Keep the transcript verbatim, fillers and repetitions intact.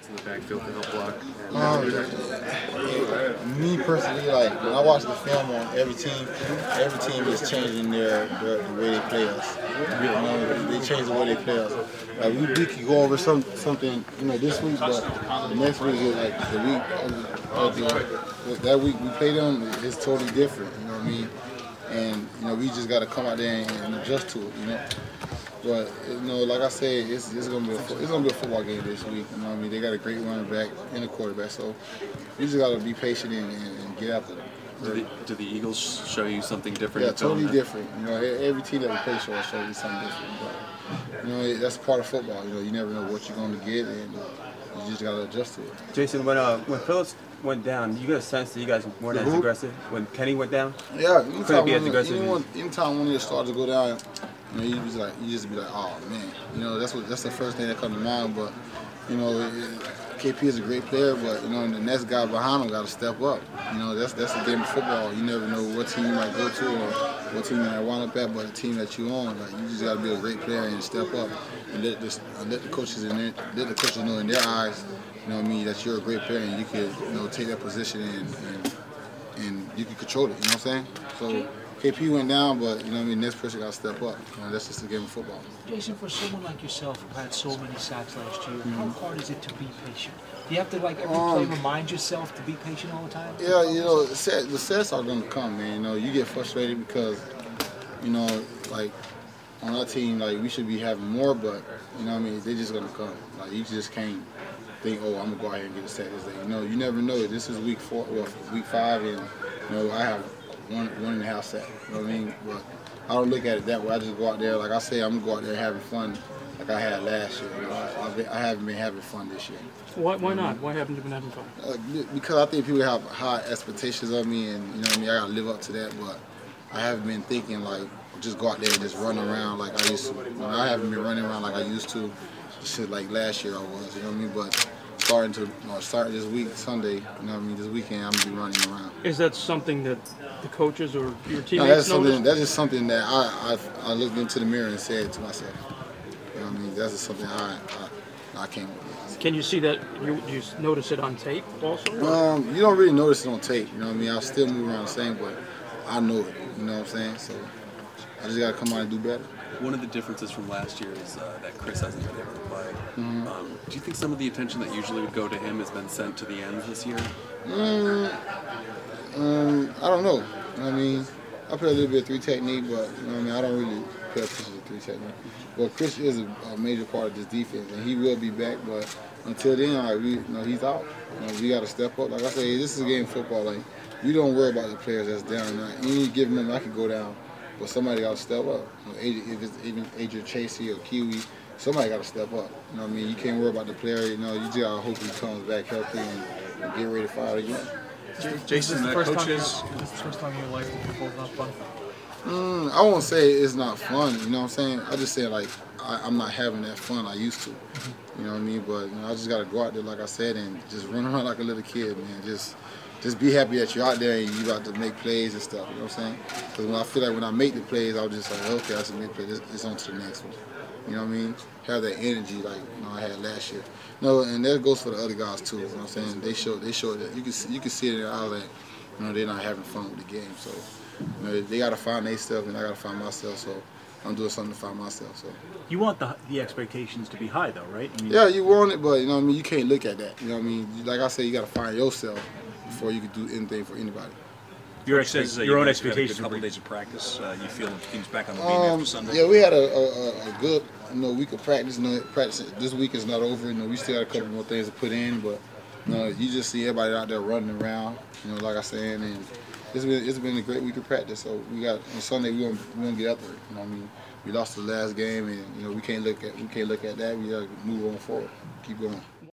in the backfield to help block? Um, me personally, like when I watch the film on every team, every team is changing their, their the way they play us. You know, they change the way they play us. Like we, we could go over some something, you know, this week, but the next week is like the week of the, that week we play them is totally different. You know what I mean? And you know we just got to come out there and, and adjust to it. You know. But you know, like I said, it's, it's gonna be a, it's gonna be a football game this week. You know what I mean? They got a great running back and a quarterback, so we just gotta be patient and, and, and get after them. Do the, do the Eagles show you something different? Yeah, totally different. You know, every team that we play shows show you something different. But you know, that's part of football. You know, you never know what you're gonna get, and you just gotta adjust to it. Jason, when uh, when Phillips went down, you got a sense that you guys weren't as aggressive when Kenny went down? Yeah, couldn't be as aggressive. Anyone, anytime one of your starters go down, you know, you just like you just be like, oh man, you know, that's what that's the first thing that comes to mind. But you know, it, K P is a great player, but you know, the next guy behind him got to step up. You know, that's that's the game of football. You never know what team you might go to or what team you might wind up at, but the team that you on, like you just got to be a great player and step up and let this and let the coaches in there, let the coaches know in their eyes, you know what I mean, that you're a great player and you can, you know, take that position and and, and you can control it. You know what I'm saying? So. K P went down, but you know what I mean, next person got to step up. You know, that's just the game of football. Jason, for someone like yourself who had so many sacks last year, mm-hmm. how hard is it to be patient? Do you have to, like, every um, play remind yourself to be patient all the time? Yeah, you know, the sets are going to come, man. You know, you get frustrated because, you know, like, on our team, like, we should be having more, but, you know what I mean, they're just going to come. Like, you just can't think, oh, I'm going to go out here and get a sack this day. You know, you never know. This is week four, well, week five, and, you know, I have One, one and a half sack, you know what I mean? But I don't look at it that way. I just go out there, like I say, I'm gonna go out there having fun like I had last year. You know, I, I've been, I haven't been having fun this year. Why, why not? Why haven't you been having fun? Uh, because I think people have high expectations of me, and you know what I mean. I gotta live up to that, but I haven't been thinking like just go out there and just run around like I used to. You know, I haven't been running around like I used to, shit like last year I was. You know what I mean? But starting to uh, start this week, Sunday, you know what I mean, this weekend, I'm gonna be running around. Is that something that the coaches or your teammates no, that's something, notice? That's just something that I, I I looked into the mirror and said to myself. You know what I mean? That's just something I I, I came up with. Can you see that? You, you notice it on tape also? Um, you don't really notice it on tape. You know what I mean? I still move around the same, but I know it. You know what I'm saying? So I just gotta come out and do better. One of the differences from last year is uh, that Chris hasn't been able to play. Mm-hmm. um, do you think some of the attention that usually would go to him has been sent to the ends this year? Mm, um, I don't know. You know what I mean? I play a little bit of three technique, but you know what I mean? I don't really pay attention to three technique. But Chris is a, a major part of this defense, and he will be back. But until then, like we, you know, he's out. You know, we got to step up. Like I say, this is a game of football. Like we don't worry about the players that's down. Now, any given moment, I can go down. But somebody got to step up. You know, if it's even Adrian Chasey or Kiwi, somebody got to step up. You know what I mean? You can't worry about the player. You know, you just got to hope he comes back healthy and, and get ready to fight again. Jason, the first time, is this the first time in your life that football's not fun? Mm, I won't say it's not fun. You know what I'm saying? I just say like I, I'm not having that fun I used to. You know what I mean? But you know, I just got to go out there, like I said, and just run around like a little kid, man. Just. Just be happy that you're out there and you about to make plays and stuff, you know what I'm saying? Because when I feel like when I make the plays, I was just like, okay, I should make plays, it's, it's on to the next one. You know what I mean? Have that energy like you know I had last year. No, and that goes for the other guys too, you know what I'm saying? They show they show that you can see, you can see it in their eyes that you know they're not having fun with the game. So you know, they gotta find their stuff and I gotta find myself, so I'm doing something to find myself. So you want the the expectations to be high though, right? I mean, yeah, you want it, but you know what I mean, you can't look at that. You know what I mean? Like I said, you gotta find yourself before you can do anything for anybody. Your, expect, your own expectations. A couple of days of practice. Uh, you feel the team's back on the beat Um, after Sunday. yeah, we had a, a, a good you know week of practice. You know, practice this week is not over. You know, we still got a couple more things to put in, but you know, you just see everybody out there running around. You know, like I said, and it's been it's been a great week of practice. So we got on Sunday we gonna we gonna get up there. You know, what I mean, we lost the last game, and you know we can't look at we can't look at that. We gotta move on forward, keep going.